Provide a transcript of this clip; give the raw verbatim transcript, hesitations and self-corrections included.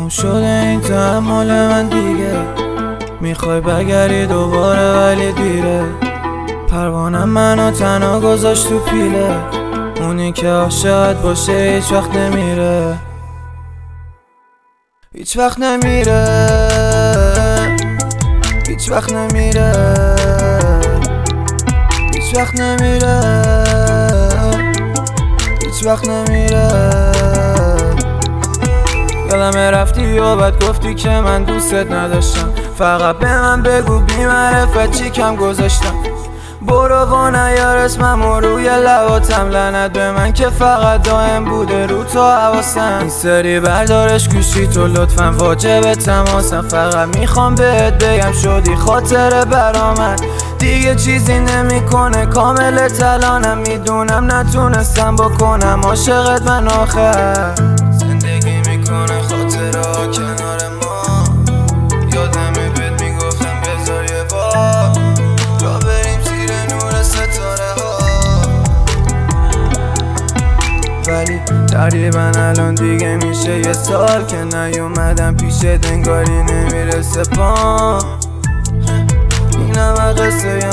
تموم شده این تحمل من دیگه. میخوای بگری دوباره ولی دیره. پروانم منو تنها گذاشت تو پیله. اونی که عاشقت باشه هیچ وقت نمیره، هیچ وقت نمیره، هیچ وقت نمیره، هیچ وقت نمیره، هیچ وقت نمیره. یادم رفتی و بعد گفتی که من دوستت نداشتم. فقط به من بگو بی معرفت چی کم گذاشتم. برو و نیار اسممو روی لباتم. لعنت به من که فقط دائم بوده رو تو حواسم. این سری بردارش گوشی تو لطفا واجب تماسم. فقط میخوام بهت بگم شدی خاطره برا من. دیگه چیزی نمیکنه کامل تلانم. میدونم نتونستم بکنم عاشقت من آخر. زندگی میکنه خاطره ها کنار ما. یادمه بهت میگفتم بذار یه بار را بریم زیر نور ستاره ها. ولی تقریبا الان دیگه میشه یه سال که نیومدم پیش دنگاری نمیرسه پام. این همه قصه